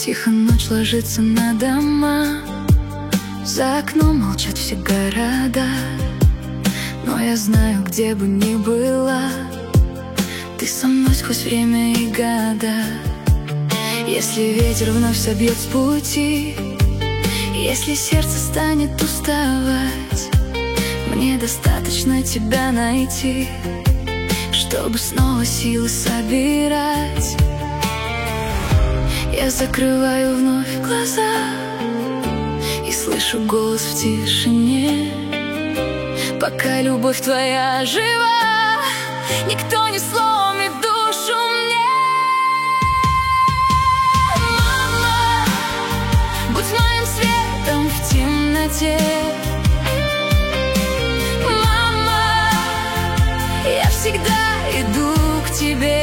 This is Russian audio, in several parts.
Тихо ночь ложится на дома, за окном молчат все города. Но я знаю, где бы ни была, ты со мной сквозь время и года. Если ветер вновь собьет с пути, если сердце станет уставать, мне достаточно тебя найти, чтобы снова силы собирать. Я закрываю вновь глаза и слышу голос в тишине. Пока любовь твоя жива, никто не сломит душу мне. Мама, будь моим светом в темноте. Мама, я всегда иду к тебе.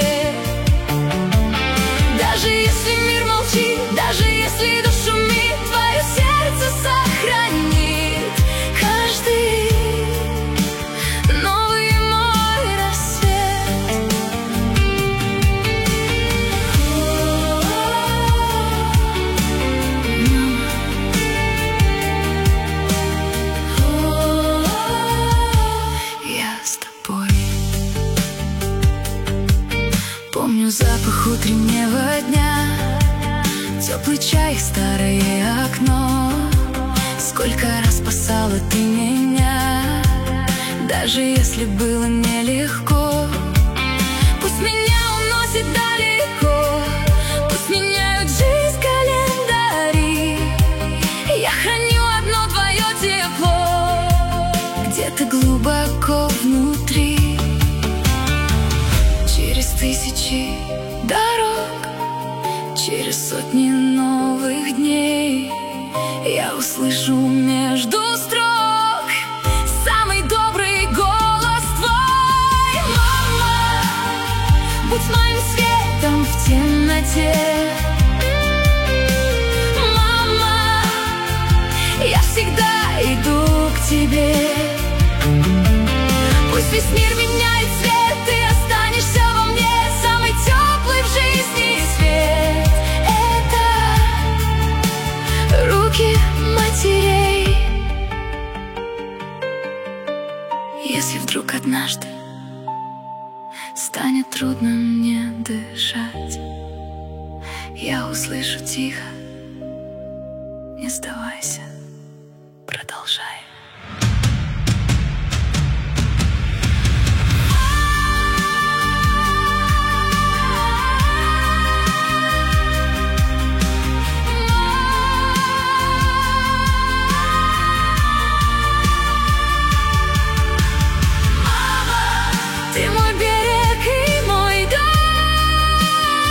Даже если мир молчит, даже если душа шумит, твое сердце сохранит каждый новый мой рассвет. Я с тобой. Помню запах утреннего дня, теплый чай, старое окно. Сколько раз спасала ты меня, даже если было нелегко. Пусть меня уносит далеко, пусть меняют жизнь календари, я храню одно твое тепло где-то глубоко внутри. Через тысячи дорог, через сотни новых дней я услышу между строк самый добрый голос твой. Мама, будь моим светом в темноте. Мама, я всегда иду к тебе. Пусть весь мир меняет цвет, ты останешься во мне, самый теплый в жизни свет. Это руки матерей. Если вдруг однажды станет трудно мне дышать, я услышу тихо: не сдавайся, продолжай. Ты мой берег и мой дом.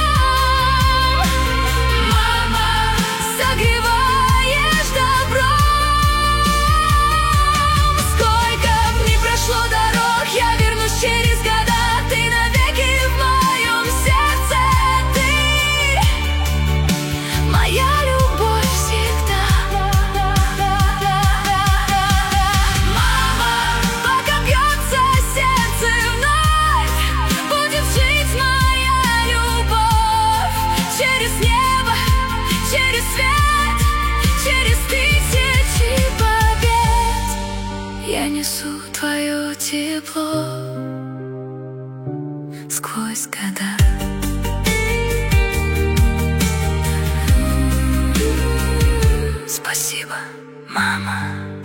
Мама, согреваешь добром. Сколько б ни прошло дорог, я вернусь через года. Ты навеки в моем сердце. Ты моя любовь всегда. Мама, пока бьется сердце вновь, будет жить моя любовь. Через небо, через свет, через тысячи побед я несу твое тепло сквозь года. Спасибо, мама.